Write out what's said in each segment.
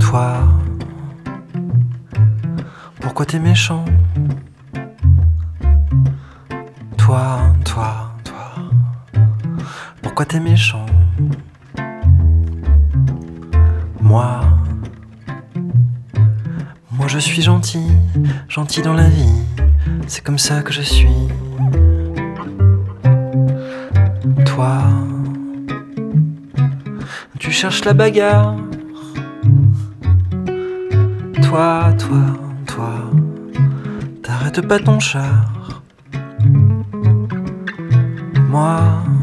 Toi, pourquoi t'es méchant? Toi, pourquoi t'es méchant? Moi je suis gentil dans la vie, c'est comme ça que je suis. Toi, tu cherches la bagarre. Toi, t'arrêtes pas ton char. Moi,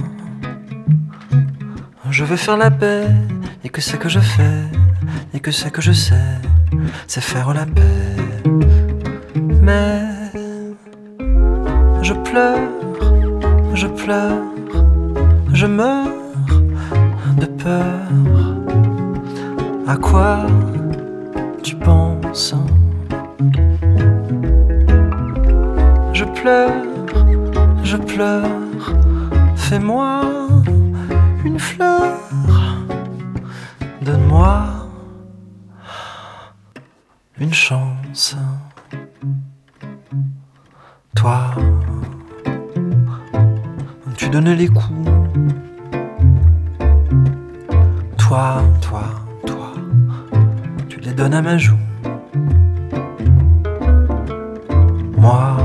je veux faire la paix, et que c'est que je fais, et que c'est que je sais, c'est faire la paix. Mais je pleure, je meurs de peur. À quoi tu penses? Je pleure, fais-moi une fleur, donne-moi une chance. Toi, tu donnes les coups. Toi, tu les donnes à ma joue. Moi,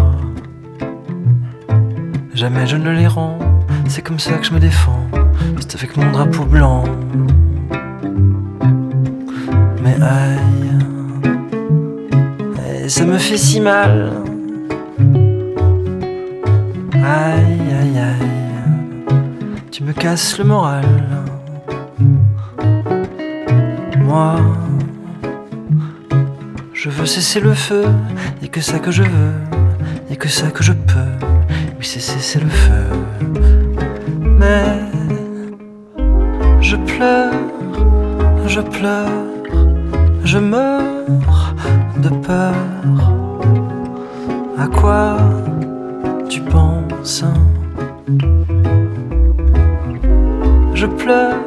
jamais je ne les rends. C'est comme ça que je me défends. C'est avec mon drapeau blanc. Mais aïe, ça me fait si mal. Aïe, tu me casses le moral. Moi, je veux cesser le feu, et que ça que je veux, et que ça que je peux. Oui, c'est cesser le feu. Mais je pleure, je meurs de peur. À quoi tu penses? Je pleure,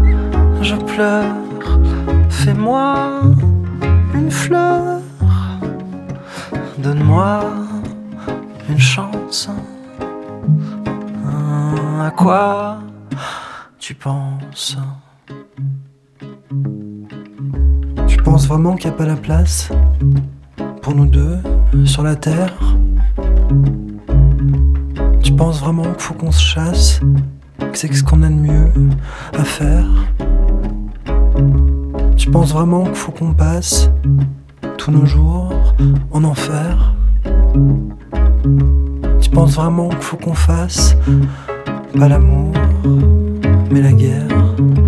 fais-moi une fleur, donne-moi une chance. À quoi tu penses? Tu penses vraiment qu'il n'y a pas la place pour nous deux sur la terre? Tu penses vraiment qu'il faut qu'on se chasse, que c'est ce qu'on a de mieux à faire? Tu penses vraiment qu'il faut qu'on passe tous nos jours en enfer? Tu penses vraiment qu'il faut qu'on fasse pas l'amour, mais la guerre?